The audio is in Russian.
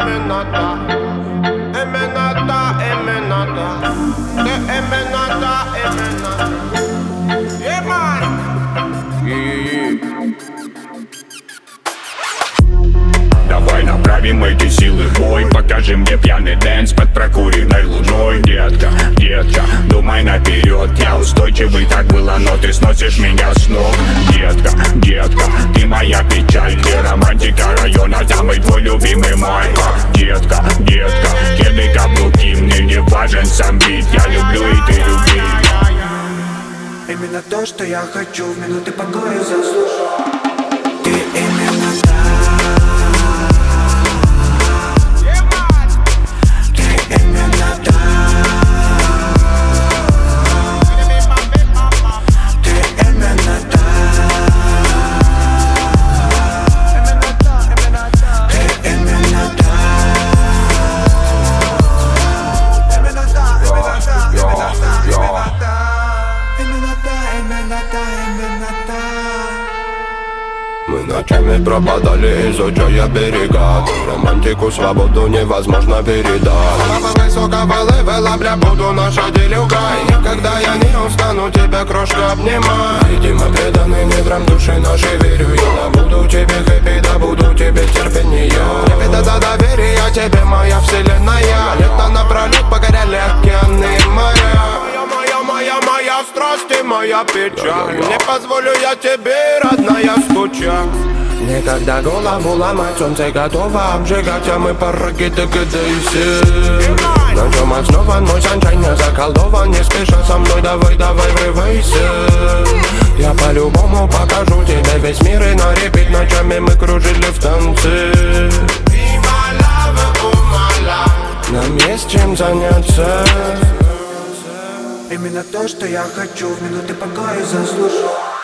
именно та, именно та, именно та. Ты именно та, именно та. Yeah, man. Давай направим эти силы в бой. Покажи мне пьяный дэнс под прокуренной луной. Детка, детка, думай наперед. Я устойчивый, так было, но ты сносишь меня с ног. Детка, детка, ты моя печаль. Ты романтика района, самый твой любимый Майка. Детка, детка, кеды, каблуки. Мне не важен сам бит, я люблю и ты люби. Именно то, что я хочу, в минуты покоя заслужу. Ты именно та. Мы ночами пропадали, изучая берега. Романтику, свободу невозможно передать. Папа высокого левела, бля, буду наша делюга. И никогда я не устану тебя, крошка, обнимать. Видимо, преданный недрам души нашей верю. Я добуду тебе хэппи, добуду тебе терпение. Лепета доверия тебе, моя вселенная. Лето напролет покоряли океаны и моря. Моя страсть и моя печаль. Не позволю я тебе, родная, скучать. Никогда голову ломать, солнце готово обжигать, а мы по ракете кидайся. На чем основан мой санчай, не заколдован, не спеша со мной, давай, давай, врывайся. Я по-любому покажу тебе весь мир, и на репит ночами мы кружили в танце. Нам есть чем заняться. Именно то, что я хочу, в минуты покоя заслужу.